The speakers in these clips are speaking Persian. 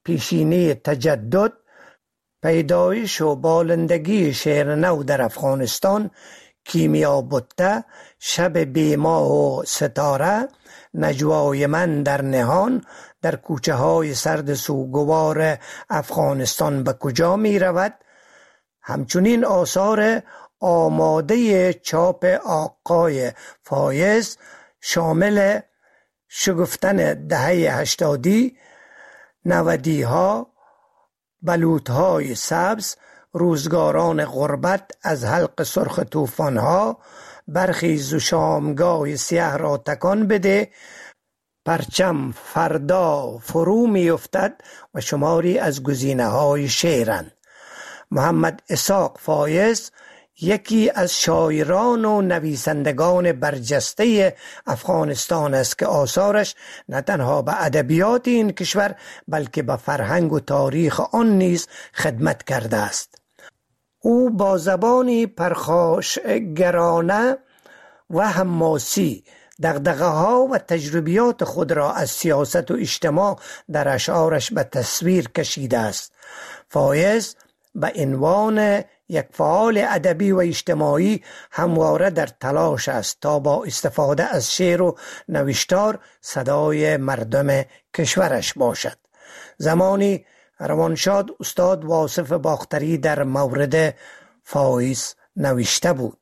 پیشینه تجدد، پیدایش و بالندگی شعر نو در افغانستان، کیمیا بوته، شب بیماه و ستاره، نجوای من در نهان، در کوچه های سرد سوگوار افغانستان به کجا می رود، همچنین آثار آماده چاپ آقای فایز شامل شگفتن دهه 80، 90 ها، بلوط های سبز، روزگاران غربت، از حلق سرخ طوفان ها، برخیز و شامگاه سیاه را تکان بده، پرچم فردا فرو می افتد و شماری از گزینه های شعرند. محمد اسحاق فایز یکی از شاعران و نویسندگان برجسته افغانستان است که آثارش نه تنها به ادبیات این کشور بلکه به فرهنگ و تاریخ آن نیز خدمت کرده است. او با زبانی پرخاشگرانه و حماسی دغدغه ها و تجربیات خود را از سیاست و اجتماع در اشعارش به تصویر کشیده است. فایز به عنوان یک فعال ادبی و اجتماعی همواره در تلاش است تا با استفاده از شعر و نوشتار صدای مردم کشورش باشد. زمانی روانشاد استاد واصف باختری در مورد فایز نوشته بود: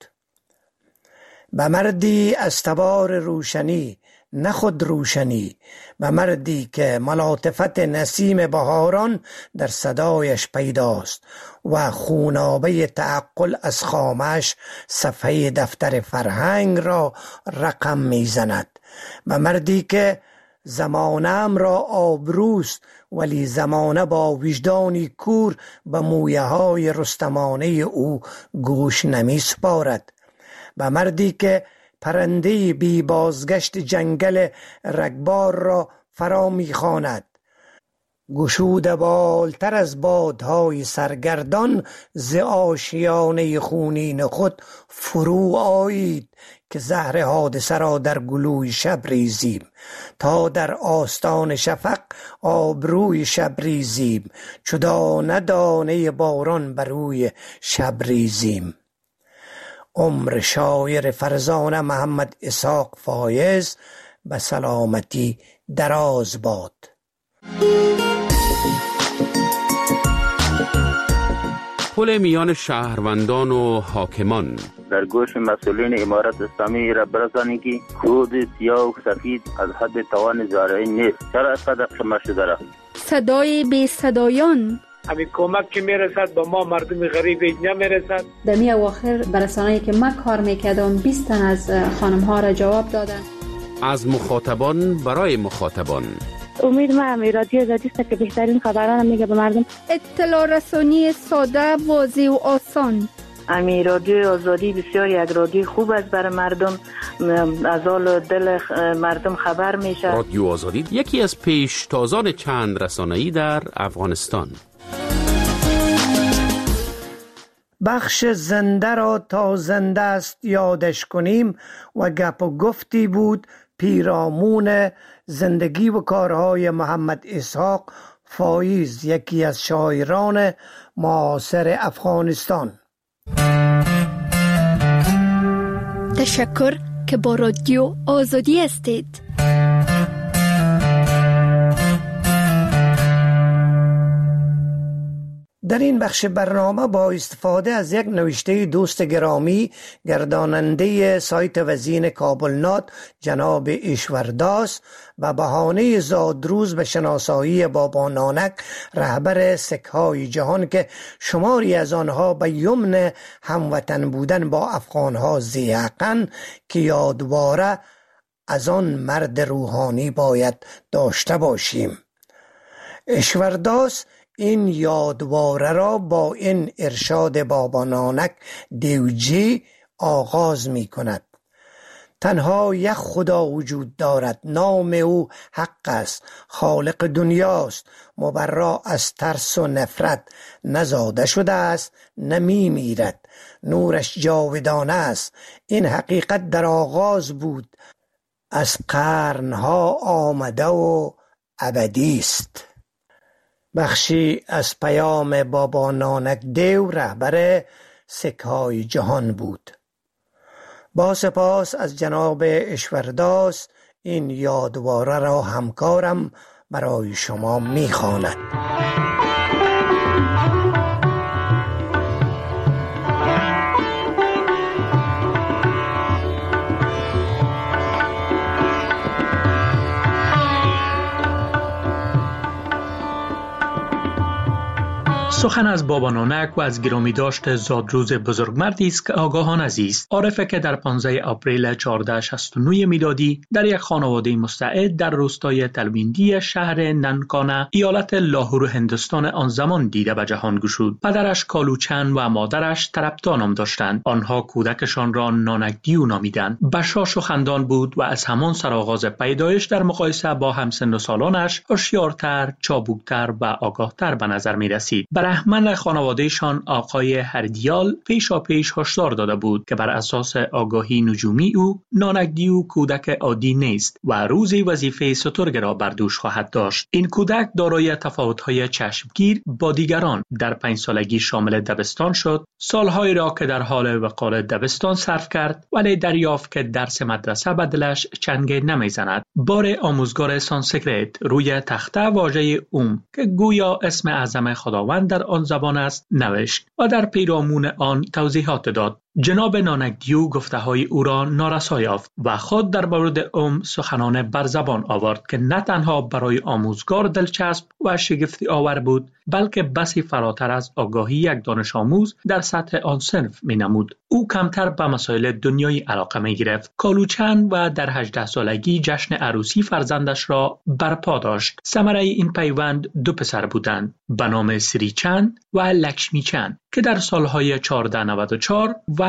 به مردی از تبار روشنی نه خود روشنی، به مردی که ملاطفت نسیم بهاران در صدایش پیداست و خونابه تعقل از خامش صفحه دفتر فرهنگ را رقم میزند، به مردی که زمانم را آبروست ولی زمانه با وجدانی کور به مویه های رستمانه او گوش نمی سپارد، به مردی که پرنده بی بازگشت جنگل رگبار را فرا می‌خواند، گشوده بالتر از بادهای سرگردان ز آشیانه خونین خود فرو آیید که زهر حادثه را در گلوی شب ریزیم، تا در آستان شفق آبروی شب ریزیم، چو دانه دانه باران بر روی شب ریزیم. عمر شاعر فرزانه محمد اسحاق فایز به سلامتی دراز باد. پل میان شهروندان و حاکمان. در گوش مسئولین امارت اسلامی را برسانید که کود سیاه و سفید از حد توان زارعی نیست. چرا اینقدر خمه شده را؟ صدای بی صدایان. همین کمک که میرسد به ما مردم غریب نمیرسد. در می اواخر برسانه‌ای که من کار میکردم 20 تن از خانم ها را جواب دادن. از مخاطبان برای مخاطبان. امید ما رادیو آزادی است که بهترین خبران میگه به مردم. اطلاع رسانی ساده، واضح و آسان. رادیو آزادی بسیار یک رادیو خوب است برای مردم، از حال دل مردم خبر میشه. رادیو آزادی یکی از پیشتازان چند رسانه‌ای در افغانستان. بخش زنده را تا زنده است یادش کنیم و گپ و گفتی بود پیرامون زندگی و کارهای محمد اسحاق فایز، یکی از شاعران معاصر افغانستان. تشکر که با رادیو آزادی هستید. در این بخش برنامه با استفاده از یک نوشته دوست گرامی گرداننده سایت وزین کابلنات جناب ایشورداس و بهانه زادروز به شناسایی بابا نانک رهبر سک‌های جهان که شماری از آنها به یمن هموطن بودن با افغانها ذی‌حقن که یادواره از آن مرد روحانی باید داشته باشیم. ایشورداس این یادواره را با این ارشاد بابا نانک دیوجی آغاز می کند: تنها یک خدا وجود دارد، نام او حق است، خالق دنیاست، مبرا از ترس و نفرت، نزاده شده است نمی میرد، نورش جاودانه است، این حقیقت در آغاز بود، از قرنها آمده و ابدی است. بخشی از پیام بابا نانک دیو رهبر سک‌های جهان بود. با سپاس از جناب اشورداس این یادواره را همکارم برای شما می‌خواند. سخن از بابا نانک و از گرامی داشت زادروز بزرگمردی است که آگاهان عزیز عارفه که در 15 آپریل 1469 میلادی در یک خانواده مستعد در روستای تلویندی شهر ننکانه ایالت لاهور هندوستان آن زمان دیده به جهان گشود. پدرش کالوچن و مادرش ترپتا نام داشتند. آنها کودکشان را نانک دیو نامیدند. بشاش و خندان بود و از همان سرآغاز پیدایش در مقایسه با همسن و سالانش هوشیارتر، چابکتر و آگاهتر به نظر می رسید. برهمن خانوادهشان آقای هردیال پیشا پیش هشدار داده بود که بر اساس آگاهی نجومی او نانک دیو کودک عادی نیست و روزی وظیفه سترگ را بر دوش خواهد داشت. این کودک دارای تفاوت‌های چشمگیر با دیگران در 5 سالگی شامل دبستان شد. سالهای را که در حال وقال دبستان صرف کرد ولی دریافت که درس مدرسه به دلش چنگه نمیزند. بار آموزگار سانسکریت روی تخته واژه اوم که گویا اسم اعظم خداوند در آن زبان است نوشت و در پیرامون آن توضیحات داد. جناب نانک دیو گفته های او را نارسا یافت و خود در مورد سخنان بر زبان آورد که نه تنها برای آموزگار دلچسب و شگفتی آور بود بلکه بسی فراتر از آگاهی یک دانش آموز در سطح آن صنف می نمود. او کمتر به مسائل دنیایی علاقه می گرفت. کالوچن و در 18 سالگی جشن عروسی فرزندش را برپا داشت. ثمره این پیوند 2 پسر بودند به نام سری چند و لکشمی چند که در سالهای 1494 و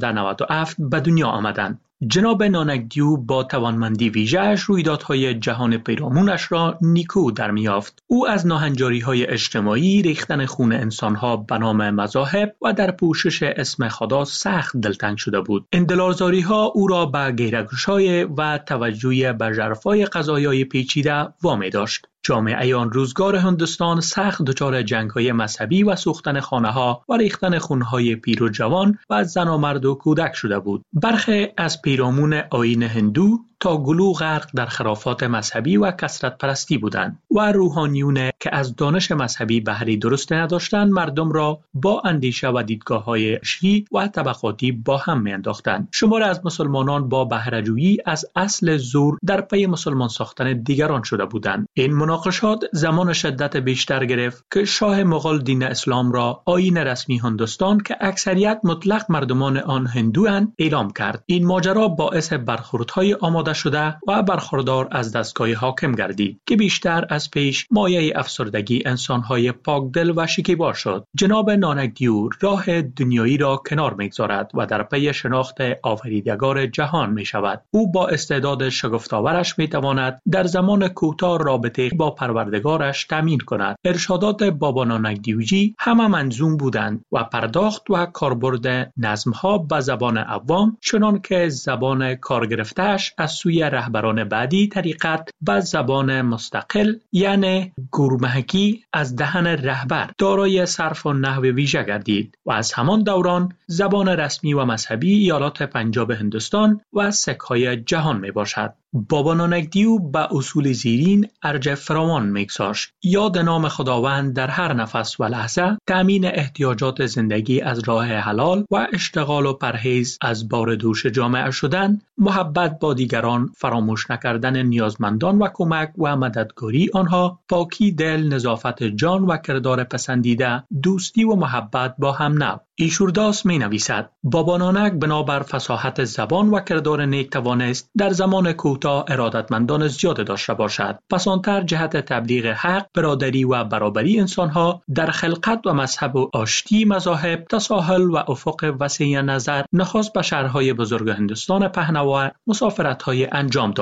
1497 به دنیا آمدند. جناب نانک دیو با توانمندی ویژه‌اش رویدادهای جهان پیرامونش را نیکو در می‌یافت. او از ناهنجاری‌های اجتماعی، ریختن خون انسان‌ها به نام مذاهب و در پوشش اسم خدا سخت دلتنگ شده بود. اندلارزاری‌ها او را به غیرت‌گشایی و توجه به ژرفای قضایای پیچیده وامی داشت. جامعه آن روزگار هندوستان سخت دچار جنگ‌های مذهبی و سوختن خانه‌ها و ریختن خون‌های پیر و جوان و زن و مرد و کودک شده بود. برخی از پیرامون آیین هندو تا گلو غرق در خرافات مذهبی و کثرت پرستی بودند و روحانیون که از دانش مذهبی بهره درست نداشتند مردم را با اندیشه و دیدگاه‌های شیعی و طبقاتی با هم می‌انداختند. شمار از مسلمانان با بهره‌جویی از اصل زور در پی مسلمان ساختن دیگران شده بودند. این مناقشات زمان شدت بیشتر گرفت که شاه مغول دین اسلام را آیین رسمی هندوستان که اکثریت مطلق مردمان آن هندواند اعلام کرد. این ماجرا باعث برخوردهای آماده شده و برخوردار از دستگاه حاکم گردید که بیشتر از پیش مایه افسردگی انسانهای پاکدل و شکیبا شد. جناب نانک دیو راه دنیایی را کنار می‌گذارد و در پی شناخت آفریدگار جهان می‌شود. او با استعداد شگفت‌آورش می‌تواند در زمان کوتاه رابطه با پروردگارش تامین کند. ارشادات بابا نانک دیوجی همه منظوم بودند و پرداخت و کاربرد نظم‌ها به زبان عوام چنان که زبان کارگرفته‌اش از سوی رهبران بعدی طریقت به زبان مستقل یعنی گورمحکی از دهن رهبر دارای صرف و نحو ویژه گردید و از همان دوران زبان رسمی و مذهبی ایالات پنجاب هندوستان و سک‌های جهان می باشد. بابا نانک دیو به اصول زیرین ارج فراوان می‌گذاشت. یاد نام خداوند در هر نفس و لحظه، تأمین احتیاجات زندگی از راه حلال و اشتغال و پرهیز از بار دوش جامعه شدن، محبت با دیگران، فراموش نکردن نیازمندان و کمک و مددکاری آنها، پاکی دل، نظافت جان و کردار پسندیده، دوستی و محبت با هم نو. ایشورداس می نویسد بابا نانک بنابر فصاحت زبان و کردار نیک توانست در زمان کوتاه ارادتمندان زیاد داشته باشد. پسانتر جهت تبلیغ حق، برادری و برابری انسانها در خلقت و مذهب و آشتی مذاهب، تساهل و افق وسیع نظر نخست به شهرهای بزرگ هندوستان پهناور مسافرت‌های انجام داد.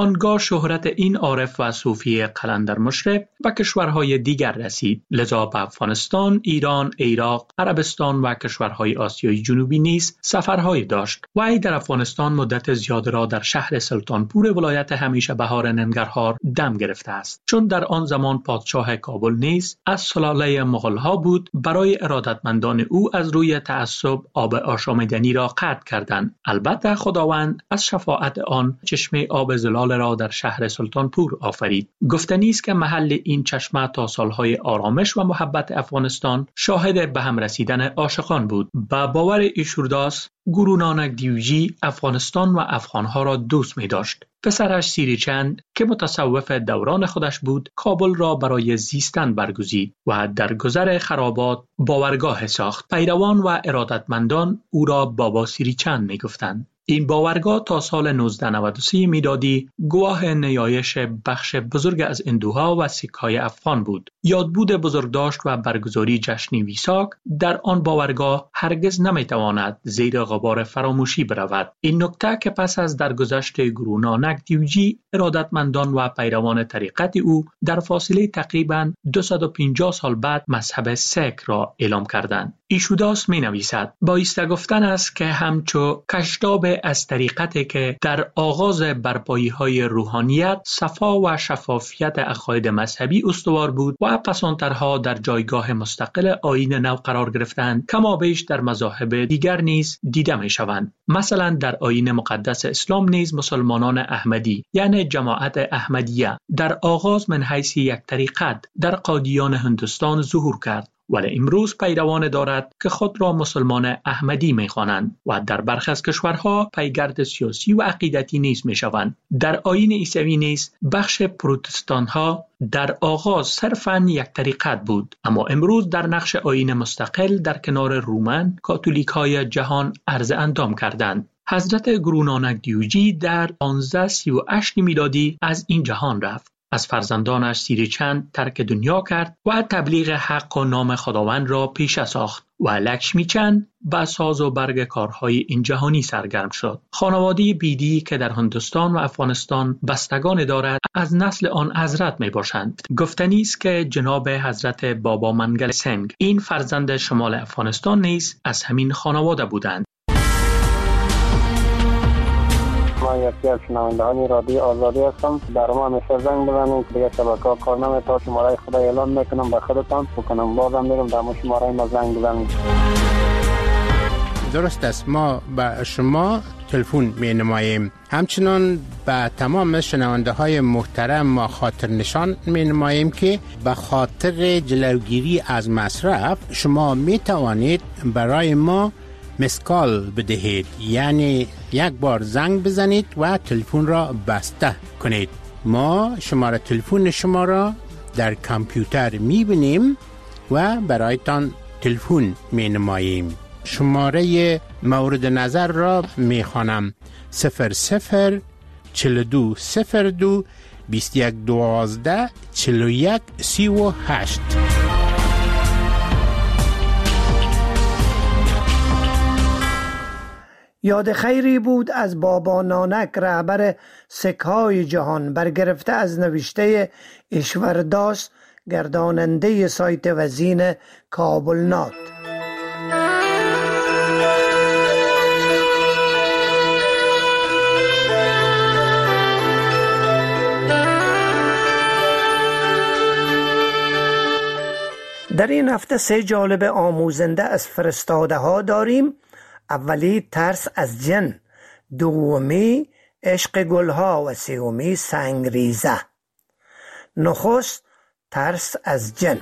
آنگاه شهرت این عارف و صوفی قلندر مشرف به کشورهای دیگر رسید. لذا به افغانستان، ایران، عراق، عربستان و کشورهای آسیای جنوبی نیز سفرهای داشت. وی در افغانستان مدت زیاد را در شهر سلطانپور ولایت همیشه بهار ننگرهار دم گرفته است، چون در آن زمان پادشاه کابل نیز از سلاله مغول‌ها بود. برای ارادتمندان او از روی تعصب آب آشامیدنی را قطع کردند. البته خداوند از شفاعت آن چشمه آب زلال را در شهر سلطانپور آفرید. گفتنی است که محل این چشمه تا سالهای آرامش و محبت افغانستان شاهد به هم رسیدن عاشقان بود. با باور ایشورداس، گورو نانک دیوجی افغانستان و افغانها را دوست می داشت. پسرش سیری چند که متصوف دوران خودش بود، کابل را برای زیستن برگزید و در گذر خرابات باورگاه ساخت. پیروان و ارادتمندان او را بابا سیری چند می گفتند. این باورگاه تا سال 1993 میلادی گواه نیایش بخش بزرگ از هندوها و سیک‌های افغان بود. یادبود بزرگداشت و برگزاری جشن ویساک در آن باورگاه هرگز نمیتواند زیر غبار فراموشی برود. این نکته که پس از درگذشت گورو نانک دیوجی، ارادتمندان و پیروان طریقت او در فاصله تقریباً 250 سال بعد مذهب سیک را اعلام کردند. ایشوداس می نویسد: بایسته گفتن است که همچو کشتاب از طریقتی که در آغاز برپایی های روحانیت صفا و شفافیت عقاید مذهبی استوار بود و پسانترها در جایگاه مستقل آیین نو قرار گرفتند، کما بیش در مذاهب دیگر نیز دیده می شوند. مثلا در آیین مقدس اسلام نیز مسلمانان احمدی یعنی جماعت احمدیه در آغاز من حیث یک طریقت در قادیان هندوستان ظهور کرد، ولی امروز پیروان دارد که خود را مسلمان احمدی می خوانند و در برخی از کشورها پیگرد سیاسی و عقیدتی نیز می شوند. در آیین عیسوی نیز بخش پروتستان ها در آغاز صرفاً یک طریقت بود، اما امروز در نقش آیین مستقل در کنار رومن کاتولیک های جهان عرض اندام کردند. حضرت گورو نانک دیوجی در 1538 میلادی از این جهان رفت. از فرزندانش سیری چند ترک دنیا کرد و تبلیغ حق و نام خداوند را پیشه ساخت و لکشمی چند به ساز و برگ کارهای این جهانی سرگرم شد. خانواده بیدی که در هندوستان و افغانستان بستگان دارد از نسل آن حضرت می باشند. گفتنی است که جناب حضرت بابا منگل سنگ، این فرزند شمال افغانستان نیز از همین خانواده بودند. ما یکی از شنوندگان رادیو آزادی هستم. در ما همیشه زنگ بزنید که دیگه شبکه‌ها کار نمی‌کنه. شماره خدا اعلان میکنم به خودتان بکنم، بازم میرم در شماره ما زنگ بزنید. درست است، ما به شما تلفن می‌نماییم. همچنان به تمام شنونده های محترم ما خاطر نشان می‌نماییم که به خاطر جلوگیری از مصرف شما می‌توانید برای ما مسکال بدهید، یعنی یک بار زنگ بزنید و تلفن را بسته کنید. ما شماره تلفن شما را در کامپیوتر میبینیم و برایتان تلفن مینماییم. شماره مورد نظر را میخوانم: 00 42 02 21 12 41 38. یاد خیری بود از بابا نانک، رهبر سک‌های جهان، برگرفته از نوشته ایشورداس، گرداننده سایت وزین کابل نات. در این هفته 3 جالب آموزنده از فرستاده ها داریم. اولی ترس از جن، دومی عشق گلها و سومی سنگریزه. نخست ترس از جن.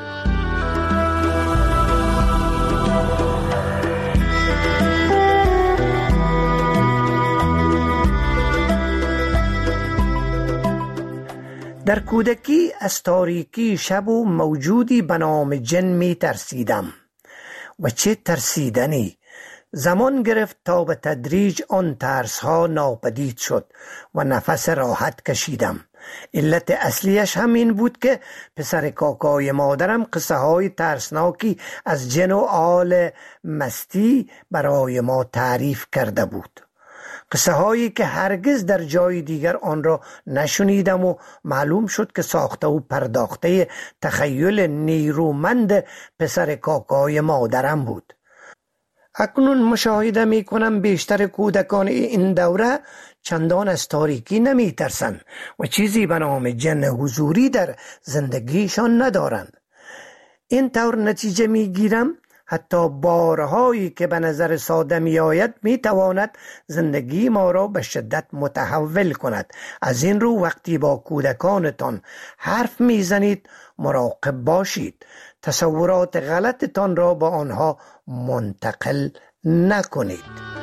در کودکی از تاریکی شب و موجودی به نام جن می ترسیدم و چه ترسیدنی. زمان گرفت تا به تدریج آن ترس ها ناپدید شد و نفس راحت کشیدم. علت اصلیش همین بود که پسر کاکای مادرم قصه های ترسناکی از جن و آل مستی برای ما تعریف کرده بود. قصه هایی که هرگز در جای دیگر آن را نشنیدم و معلوم شد که ساخته و پرداخته تخیل نیرومند پسر کاکای مادرم بود. اکنون مشاهده می کنم بیشتر کودکان این دوره چندان از تاریکی نمی ترسند و چیزی به نام جن حضوری در زندگیشان ندارند. این طور نتیجه می گیرم حتی بارهایی که به نظر ساده می آید می تواند زندگی ما را به شدت متحول کند. از این رو وقتی با کودکانتان حرف می زنید مراقب باشید. تصورات غلطتان را با آنها منتقل نکنید.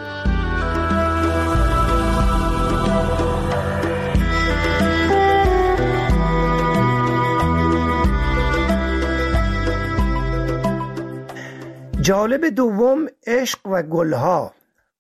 جالب دوم، عشق و گلها.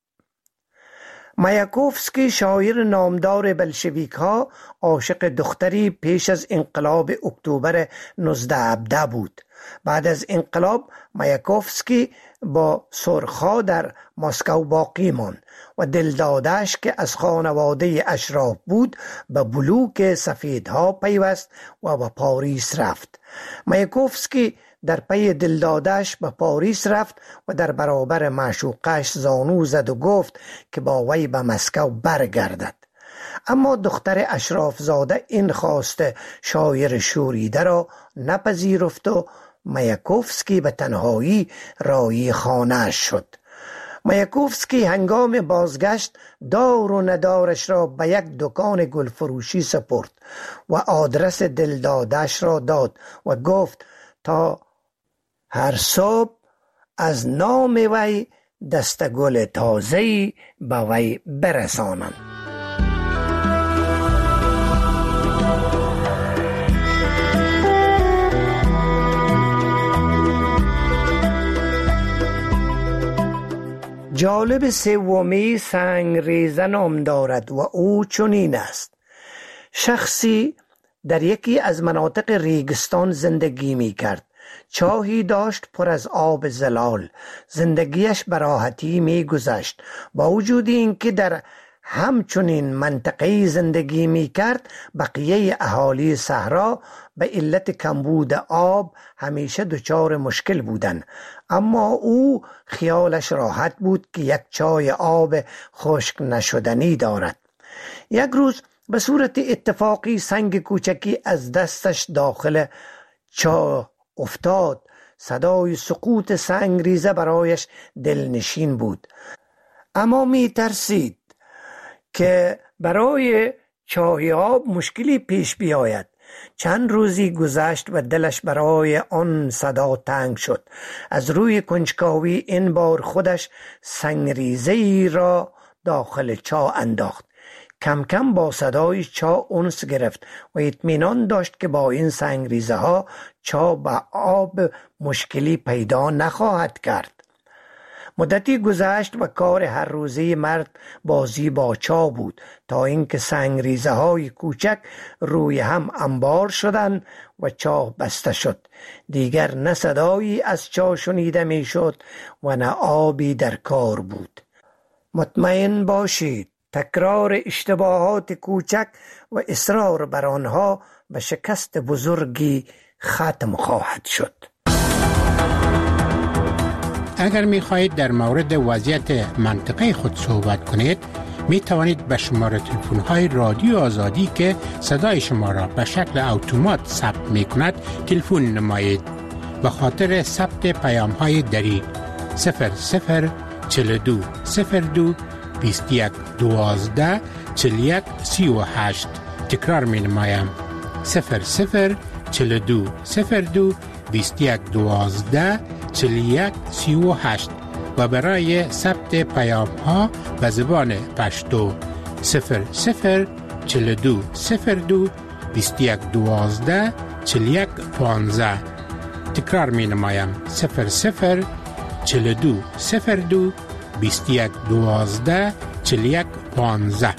مایاکوفسکی شاعر نامدار بلشویک ها عاشق دختری پیش از انقلاب اکتبر 1917 بود. بعد از انقلاب مایاکوفسکی با سرخا در مسکو باقی ماند و دلدادش که از خانواده اشراف بود به بلوک سفیدها پیوست و به پاریس رفت. مایاکوفسکی در پی دلدادش به پاریس رفت و در برابر معشوقش زانو زد و گفت که با وی به مسکو برگردد. اما دختر اشراف زاده این خواست شاعر شوریده را نپذیرفت و مایاکوفسکی به تنهایی راهی خانه‌اش شد. مایاکوفسکی هنگام بازگشت دار و ندارش را به یک دکان گلفروشی سپرد و آدرس دلدادش را داد و گفت تا هر صبح از نام وی دست گل تازه‌ای به وی برسانند. جالب سومی سنگریزه نام دارد و او چنین است: شخصی در یکی از مناطق ریگستان زندگی می کرد. چاهی داشت پر از آب زلال. زندگیش به راحتی می گذشت. با وجود این که در همچنین منطقه زندگی می کرد، بقیه اهالی صحرا به علت کمبود آب همیشه دچار مشکل بودند. اما او خیالش راحت بود که یک چای آب خشک نشدنی دارد. یک روز به صورت اتفاقی سنگ کوچکی از دستش داخل چاه افتاد. صدای سقوط سنگریزه برایش دلنشین بود، اما می ترسید که برای چای آب مشکلی پیش بیاید. چند روزی گذشت و دلش برای آن صدا تنگ شد. از روی کنجکاوی این بار خودش سنگریزه‌ای را داخل چاه انداخت. کم کم با صدای چاه انس گرفت و اطمینان داشت که با این سنگریزه ها چاه به آب مشکلی پیدا نخواهد کرد. مدتی گذشت و کار هر روزه مرد بازی با چاه بود تا اینکه سنگریزه های کوچک روی هم انبار شدند و چاه بسته شد. دیگر نه صدایی از چاه شنیده می شد و نه آبی در کار بود. مطمئن باشید تکرار اشتباهات کوچک و اصرار بر آنها به شکست بزرگی ختم خواهد شد. اگر می خواهید در مورد وضعیت منطقه خود صحبت کنید، می توانید به شماره تلفن های رادیو آزادی که صدای شما را به شکل اتومات ثبت می کند تلفن نمایید. به خاطر ثبت پیام های دری 0042 02 21 12 41 38. تکرار می نمایم 0042 02 21 12 41 38 و برای ثبت پیام ها به زبان پشتو 0042 02 21 12 41 15. تکرار می نمایم 0042 02 21 12 41 15.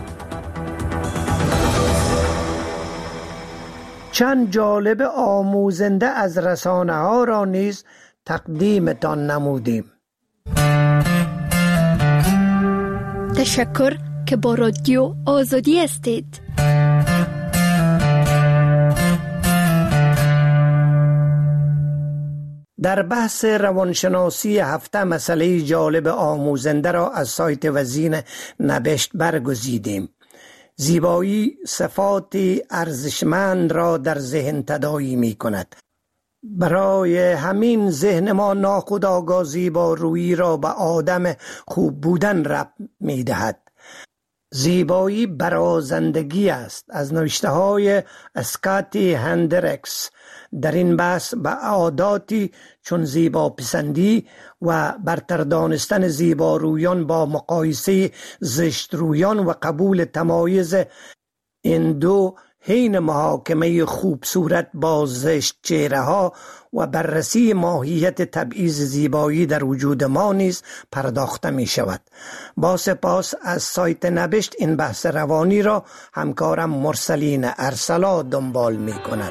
چند جالب آموزنده از رسانه ها را نیز تقدیمتان نمودیم. تشکر که با رادیو آزادی هستید. در بحث روانشناسی هفته مسئله جالب آموزنده را از سایت وزین نبشت برگزیدیم. زیبایی صفات ارزشمند را در ذهن تداعی می کند. برای همین ذهن ما ناخودآگاه زیبارویی را به آدم خوب بودن ربط می دهد. زیبایی برازندگی است. از نوشته های اسکاتی هندرکس در این بحث به عاداتی چون زیبا پسندی و برتر دانستن زیبارویان با مقایسه زشترویان و قبول تمایز این دو حین محاکمه خوب صورت با زشت چهره ها و بررسی ماهیت تبعیض زیبایی در وجود ما نیز پرداخته می شود. با سپاس از سایت نبشت این بحث روانی را همکارم مرسلین ارسلا دنبال می کند.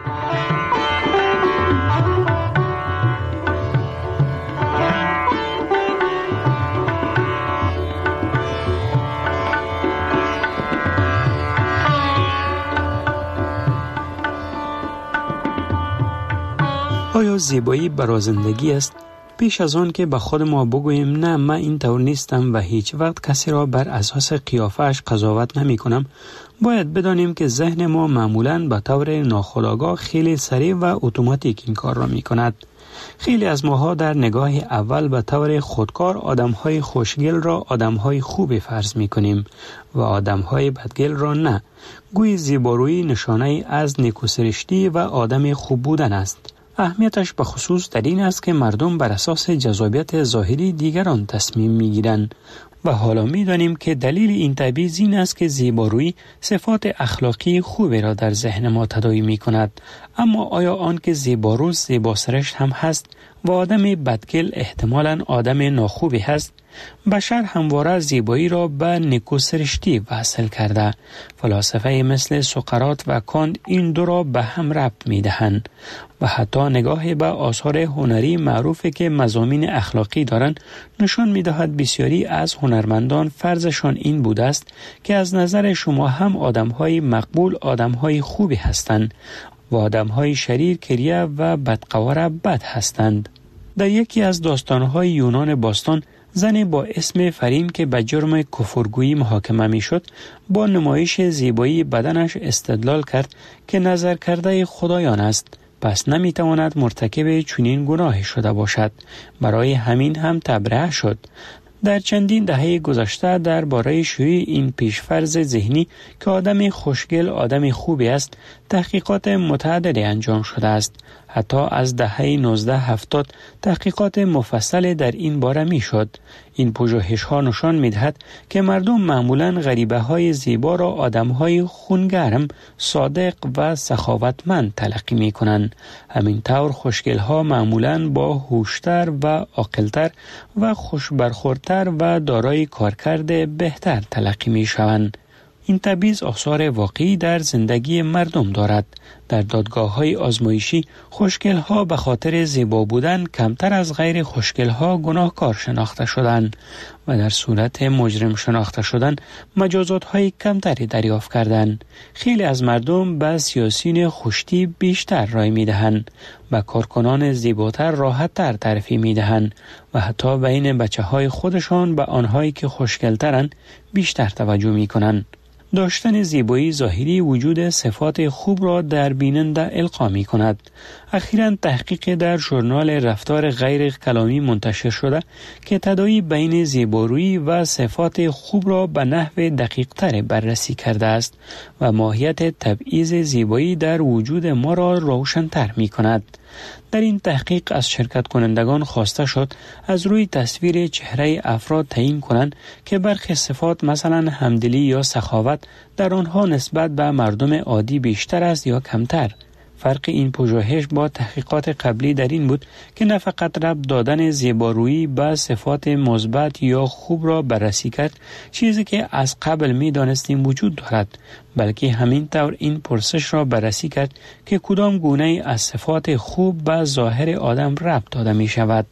آیا زیبایی برازندگی است؟ پیش از آن که به خود ما بگوییم نه من این طور نیستم و هیچ وقت کسی را بر اساس قیافه‌اش قضاوت نمی کنم، باید بدانیم که ذهن ما معمولاً به طور ناخودآگاه خیلی سریع و اتوماتیک این کار را می کند. خیلی از ماها در نگاه اول به طور خودکار آدم‌های خوشگل را آدم‌های خوب فرض می‌کنیم و آدم‌های بدگل را نه. گویی زیبارویی نشانه از نیکوسرشتی و آدم خوب بودن است. اهمیتش به خصوص در این است که مردم بر اساس جذابیت ظاهری دیگران تصمیم می‌گیرند و حالا می‌دانیم که دلیل این تبعیض این است که زیبارویی صفات اخلاقی خوبی را در ذهن ما تداعی می‌کند. اما آیا آن که زیبارو زیباسرشت هم هست و آدم بدگل احتمالاً آدم ناخوبی هست؟ بشر همواره زیبایی را به نیکوسرشتی وصل کرده. فلاسفه مثل سقراط و کانت این دو را به هم ربط می‌دهند و حتی نگاه به آثار هنری معروفی که مضامین اخلاقی دارند نشان می‌دهد بسیاری از هنرمندان فرضشان این بوده است که از نظر شما هم آدم‌های مقبول آدم‌های خوبی هستند و آدم‌های شریر کریه و بدقوار بد هستند. در یکی از داستان‌های یونان باستان زنی با اسم فریم که به جرم کفرگویی محاکمه می‌شد با نمایش زیبایی بدنش استدلال کرد که نظر کرده خدایان است، پس نمی‌تواند مرتکب چنین گناهی شده باشد. برای همین هم تبرئه شد. در چندین دهه گذشته درباره شیوع این پیشفرض ذهنی که آدم خوشگل آدم خوبی است تحقیقات متعددی انجام شده است. حتی از دهه 1970 تحقیقات مفصل در این باره می شد. این پژوهش‌ها نشان می‌دهد که مردم معمولاً غریبه‌های زیبا را آدم‌های خونگرم، صادق و سخاوتمند تلقی می‌کنند. همینطور خوشگل‌ها معمولاً با هوش‌تر و عاقل‌تر و خوشبرخوردتر و دارای کارکرد بهتر تلقی می‌شوند. این تبعیض آثار واقعی در زندگی مردم دارد. در دادگاه‌های آزمایشی خوشگل‌ها به خاطر زیبا بودن کمتر از غیر خوشگل‌ها گناهکار شناخته شدند و در صورت مجرم شناخته شدن مجازات‌های کمتری دریافت کردند. خیلی از مردم به سیاسیون خوشتی بیشتر رای می‌دهند، به کارکنان زیباتر راحت‌تر ترفیع می‌دهند و حتی بین بچه‌های خودشان به آنهایی که خوشگل‌ترند بیشتر توجه می‌کنند. داشتن زیبایی ظاهری وجود صفات خوب را در بیننده القا می کند. اخیراً تحقیق در ژورنال رفتار غیر کلامی منتشر شده که تداعی بین زیبارویی و صفات خوب را به نحو دقیق تر بررسی کرده است و ماهیت تبعیض زیبایی در وجود ما را روشن‌تر می کند. در این تحقیق از شرکت کنندگان خواسته شد از روی تصویر چهره افراد تعیین کنند که برخی صفات مثلا همدلی یا سخاوت در آنها نسبت به مردم عادی بیشتر است یا کمتر. فرق این پژوهش با تحقیقات قبلی در این بود که نه فقط ربط دادن زیبارویی به صفات مثبت یا خوب را بررسی کرد، چیزی که از قبل می دانستیم وجود دارد، بلکه همین طور این پرسش را بررسی کرد که کدام گونه از صفات خوب به ظاهر آدم ربط داده می شود.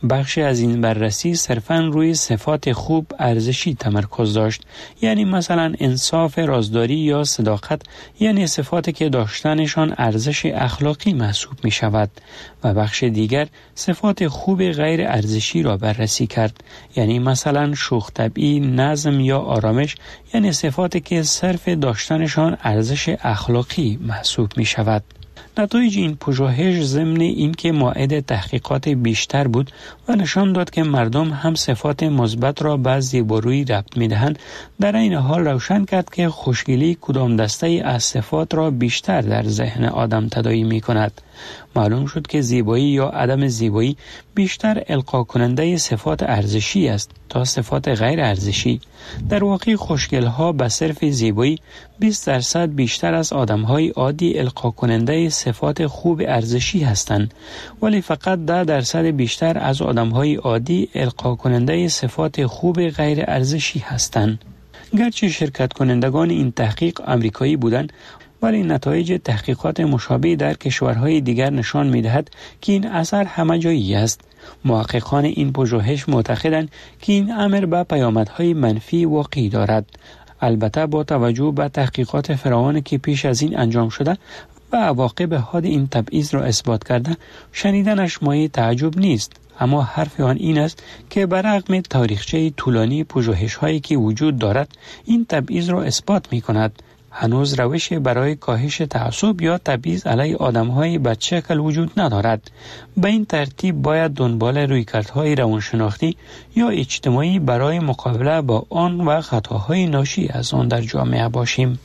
بخشی از این بررسی صرفاً روی صفات خوب ارزشی تمرکز داشت، یعنی مثلا انصاف، رازداری یا صداقت، یعنی صفاتی که داشتنشان ارزش اخلاقی محسوب می شود. و بخش دیگر صفات خوب غیر ارزشی را بررسی کرد، یعنی مثلا شوخ طبعی، نظم یا آرامش، یعنی صفاتی که صرف داشتنشان ارزش اخلاقی محسوب می شود. نتایج این پژوهش ضمن اینکه مائد تحقیقات بیشتر بود و نشان داد که مردم هم صفات مثبت را به زیبارویی ربط می‌دهند، در این حال روشن کرد که خوشگلی کدام دسته از صفات را بیشتر در ذهن آدم تداعی می‌کند. معلوم شد که زیبایی یا عدم زیبایی بیشتر القا کننده صفات ارزشی است تا صفات غیر ارزشی. در واقع خوشگل‌ها به صرف زیبایی 20% بیشتر از آدم‌های عادی القا کننده صفات خوب ارزشی هستند، ولی فقط 10% بیشتر از آدم‌های عادی القا کننده صفات خوب غیر ارزشی هستند. گرچه شرکت کنندگان این تحقیق آمریکایی بودند، ولی نتایج تحقیقات مشابه در کشورهای دیگر نشان می‌دهد که این اثر همه جایی است. محققان این پژوهش معتقدند که این امر به پیامدهای منفی واقع دارد. البته با توجه به تحقیقات فراوانی که پیش از این انجام شده و عواقب حاد این تبعیض را اثبات کرده، شنیدنش مایه تعجب نیست. اما حرف آن این است که برغم تاریخچه طولانی پژوهش‌هایی که وجود دارد، این تبعیض را اثبات می‌کند. هنوز روش برای کاهش تعصب یا تبعیض علیه آدم‌های بدشکل وجود ندارد. به این ترتیب باید دنبال رویکردهای روانشناختی یا اجتماعی برای مقابله با آن و خطاهای ناشی از آن در جامعه باشیم.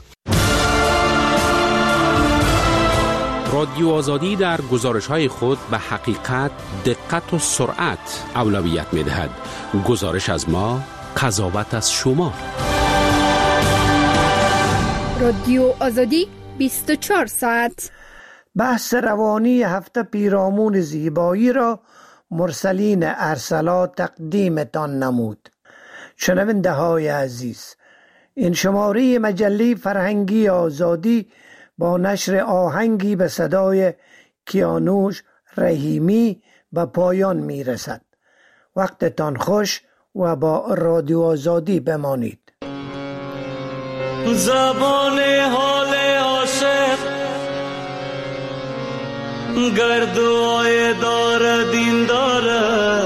رادیو آزادی در گزارش‌های خود به حقیقت، دقت و سرعت اولویت می‌دهد. گزارش از ما، قضاوت از شما. رادیو آزادی 24 ساعت. بحث روانی هفته پیرامون زیبایی را مرسلین ارسلا تقدیمتان نمود. شنونده های عزیز، این شماره مجله فرهنگی آزادی با نشر آهنگی به صدای کیانوش رحیمی به پایان می رسد. وقتتان خوش و با رادیو آزادی بمانید. زبان حال عاشق گردوای دار دین داره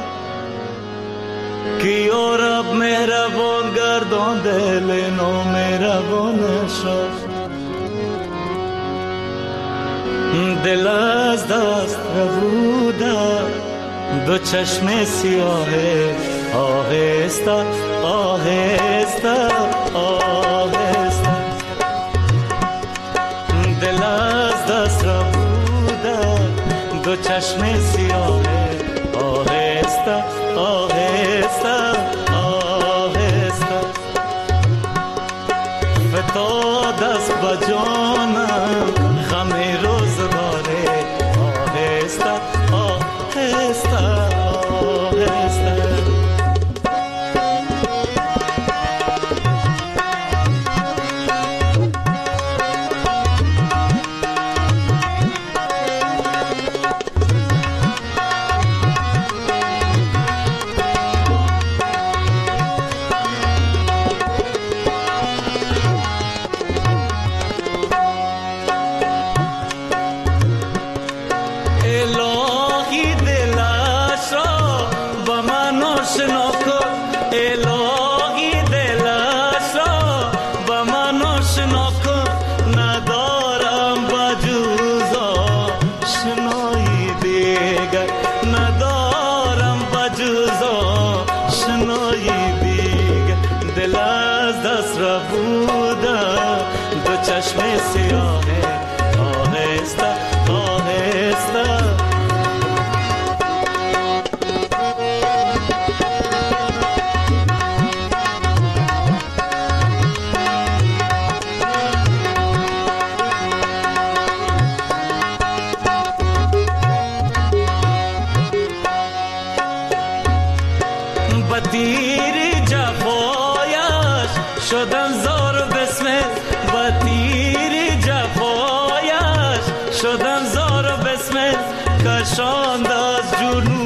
که یا رب مهربان گردان دل نامهربانش، دل از دست ربوده دو چشم سیاه، آهسته آهسته آهسته، دل از دست ربوده دو چشم سیاه، آهسته آهسته آهسته، فتاد از بجانم غم روزگاره، آهسته آهسته آهسته. شدن زار بسمت کشاند از جنون